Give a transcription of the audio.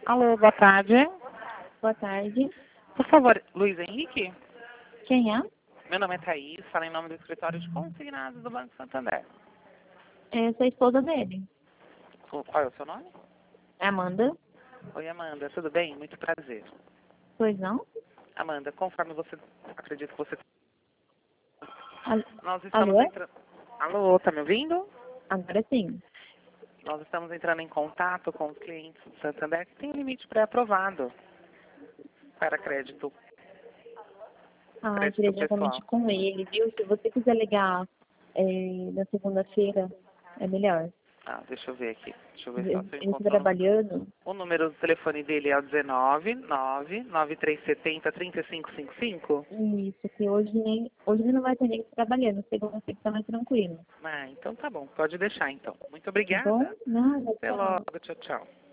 Alô, boa tarde. Boa tarde. Por favor, Luiz Henrique? Quem é? Meu nome é Thaís, falo em nome do escritório de consignados do Banco Santander. Eu sou a esposa dele. Qual é o seu nome? Amanda? Oi, Amanda, tudo bem? Muito prazer. Pois não? Amanda, conforme você, acredito que você... Al- Nós estamos Alô? entrando... Alô, tá me ouvindo? Agora sim. Nós estamos entrando em contato com os clientes do Santander que tem um limite pré-aprovado para crédito Seria pessoal. diretamente com ele, viu? Se você quiser ligar na segunda-feira, é melhor. Deixa eu ver aqui. Deixa eu ver só se eu Ele está encontro trabalhando. o número do telefone dele é o 19 99370 3555. Isso, que hoje ele não vai ter ninguém trabalhando. Segunda-feira está mais tranquilo. Então tá bom. Pode deixar então. Muito Tá bom? obrigada. Nada, Até tchau. logo. Tchau, tchau.